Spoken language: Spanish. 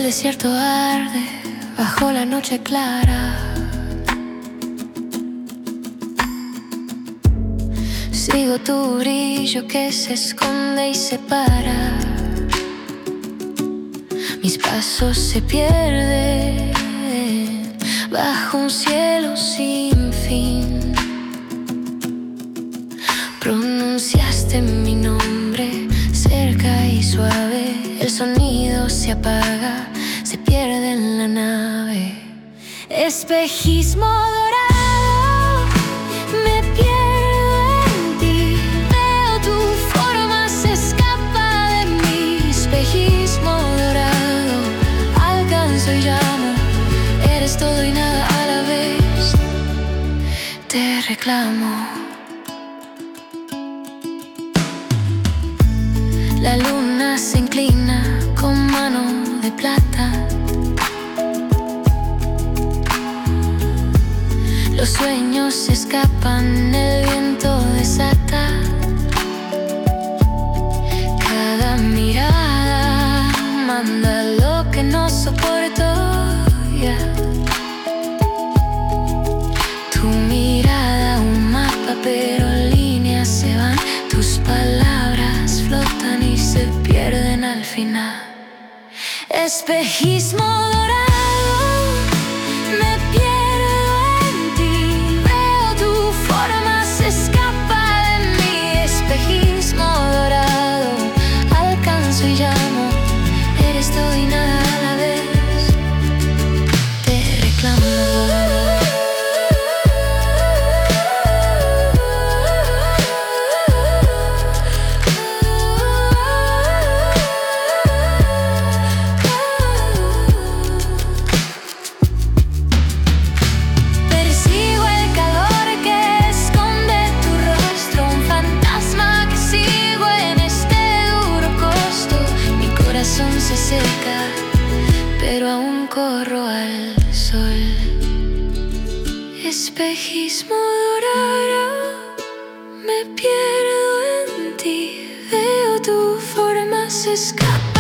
El desierto arde bajo la noche clara. Sigo tu brillo que se esconde y se para. Mis pasos se pierden bajo un cielo sin fin. Pronunciaste mi nombre cerca y suave. El sonido se apaga, se pierde en la nave. Espejismo dorado, me pierdo en ti. Veo tu forma, se escapa de mí. Espejismo dorado, alcanzo y llamo. Eres todo y nada a la vez. Te reclamo. La luna se inclina con mano de plata. Los sueños se escapan, el viento desata. Cada mirada manda lo que no soporto ya. Tu mirada un mapa, pero líneas se van. Tus palabras flotan y se pierden al final. Espejismo dorado, me pierdo en ti. Veo tu forma, se escapa de mí. Espejismo dorado, alcanzo y llamo. Eres todo y nada a la vez. Te reclamo. Se seca, pero aún corro al sol. Espejismo dorado, me pierdo en ti. Veo tu forma, se escapa.